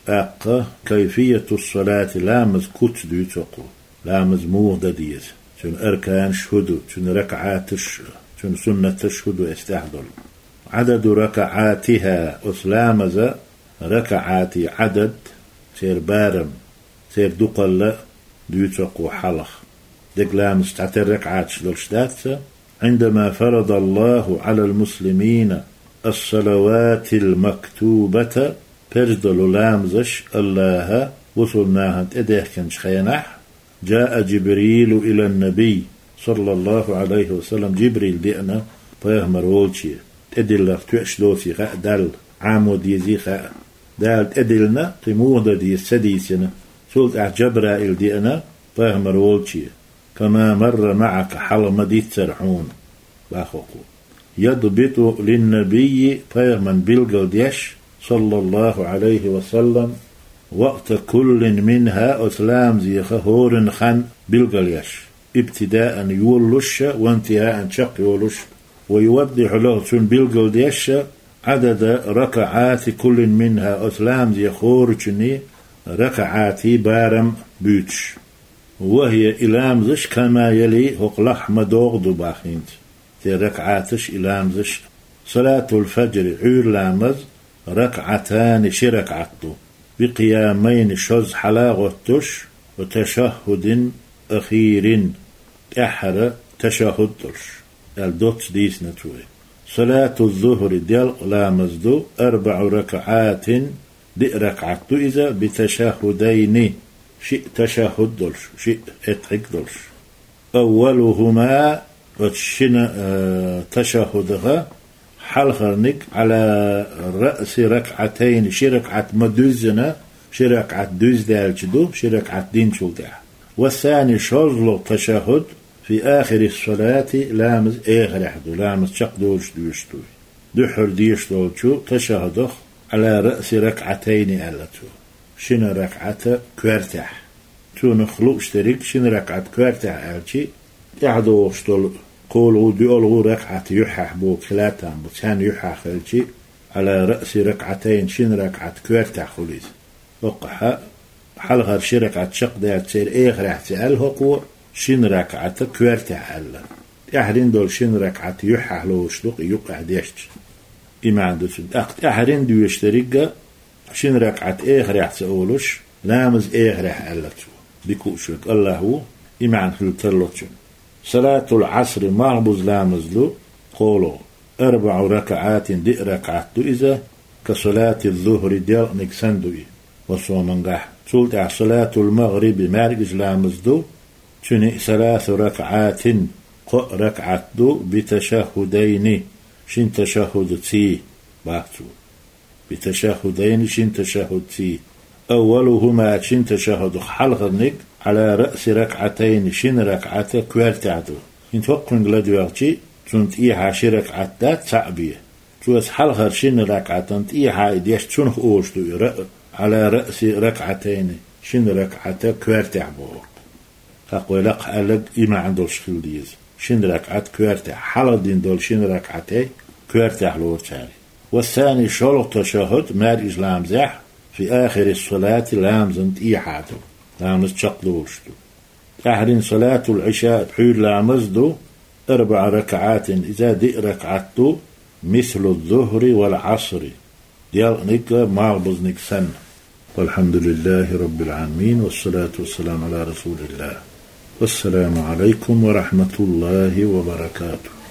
أقا كيفية الصلاة لامز كت ديتقو لامز موغدا ديت شن أركان شهدو شن ركعات شن سنة شهدو استحضر عدد ركعاتها أسلامز ركعات عدد سير بارم سير دقل ديتقو حلخ دق لامز تعتر ركعات شدلشتات عندما فرض الله على المسلمين الصلوات المكتوبة برزدل لامزش الله وصلناها تديه كنش خينح جاء جبريل إلى النبي صلى الله عليه وسلم جبريل دينا بيهمر وولشي تدل توش دوسي خاء دال عامود يزي خاء دال تدلنا تموضة دي السديسنا سلط جبرائيل دينا بيهمر وولشي كما مر معك حلم دي تسرحون باخوكو يضبط للنبي بيهمن بلغل ديش صلى الله عليه وسلم وقت كل منها أسلام زي خهور خان بلغليش ابتداء يولش وانتهاء شق يولش ويوضح له سن بلغليش عدد ركعات كل منها أسلام زي خورجني ركعات بارم بيتش وهي إلامزش كما يلي هق لحم دوغ باخينت تي ركعاتش إلامزش صلاة الفجر عير لامز ركعتان شركعتو بقيامين شوز حلاغتش وتشهد أخير أحر تشهدش الدوت ديس نتوي صلاة الظهر ديال لامزدو 4 ركعات دي ركعتو إذا بتشهدين شيء تشهدش شيء اتعقدش أولهما وتشن تشهدها حلخرنك على رأس ركعتين شركعة مدوزنا شركعة دوز دالجدو شركعة دين شلتها والثاني شرلو تشهد في آخر الصلاة لامز آخر حدو لامز شق دولش دوشتوي دحر ديش دولشو تشهدخ على رأس ركعتين ألتو شن ركعة كوارتح تو نخلو اشترك شن ركعة كوارتح ألتي يعدو اشتول قولوا ديولو ركعة يحح بو كلاتان بوتان يحح خلشي على رأس ركعتين شن ركعة كوارتح خليز وقحا حلغر شركعة شق ديال تسير ايخ راح تسأل هقو شن ركعة كوارتح ألا احرين دول شن ركعة يحح لو شلوق يقع ديشت إما عنده سد أخت احرين دو يشترق شن ركعة ايخ راح تسأولوش لامز ايخ راح ألتو بكوشك الله هو إما عن خلترلوتشن صلاة العصر معبوز لامزلو قولوا 4 ركعات دي ركعتو إذا كصلاة الظهر ديال نكسندوي وصومنقح سلطع صلاة المغرب مارجز لامزدو تني 3 ركعات قو ركعتو بتشهدين شين تشهد تي باكتو بتشهدين شين تشهد تي أولهما شين تشهد حلغنك على رأس ركعتين شين ركعة كوارتعدو ينتوقن لدوارتي تنت إيحا شركعة دات تعبية توس حلغر شين ركعة تنت إيحا إديش تنخ أوشتو على رأس ركعتين شين ركعة كوارتعبو أقول لك ألق إما عندو الشخيل ديز شين ركعة كوارتع حلدين دول شين ركعتين كوارتع لورتالي والثاني شلق تشهد مارج لامزح في آخر الصلاة لامزنت إيحاتو لامز شقلوشتو أحرين صلاة العشاء بحير لامزدو 4 ركعات إذا دي ركعتو مثل الظهر والعصر ديال نك معبز نك سن والحمد لله رب العالمين والصلاة والسلام على رسول الله والسلام عليكم ورحمة الله وبركاته.